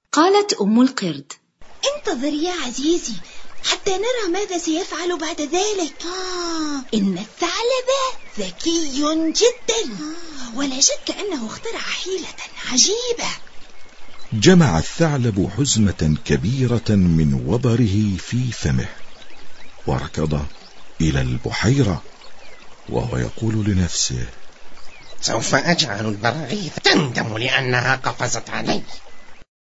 قالت أم القرد: انتظر يا عزيزي حتى نرى ماذا سيفعل بعد ذلك. إن الثعلب ذكي جدا، ولا شك أنه اخترع حيلة عجيبة. جمع الثعلب حزمة كبيرة من وبره في فمه، وركض إلى البحيرة وهو يقول لنفسه: سوف أجعل البراغيث تندم لأنها قفزت علي.